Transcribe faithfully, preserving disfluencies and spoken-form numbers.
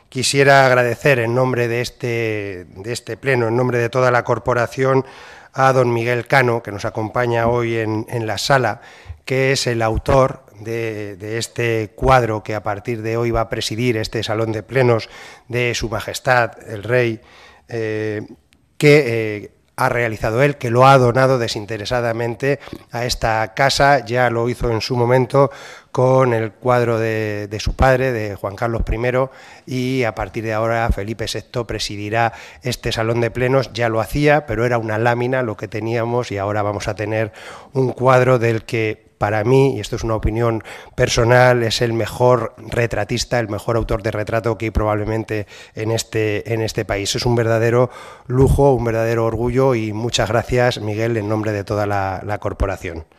Quisiera agradecer en nombre de este, de este pleno, en nombre de toda la corporación, a don Miguel Cano, que nos acompaña hoy en, en la sala, que es el autor de, de este cuadro que a partir de hoy va a presidir este salón de plenos de Su Majestad el Rey, eh, que eh, ha realizado él, que lo ha donado desinteresadamente a esta casa. Ya lo hizo en su momento con el cuadro de, de su padre, de Juan Carlos primero, y a partir de ahora Felipe sexto presidirá este salón de plenos. Ya lo hacía, pero era una lámina lo que teníamos, y ahora vamos a tener un cuadro del que, para mí, y esto es una opinión personal, es el mejor retratista, el mejor autor de retrato que hay probablemente en este, en este país. Es un verdadero lujo, un verdadero orgullo, y muchas gracias, Miguel, en nombre de toda la, la corporación.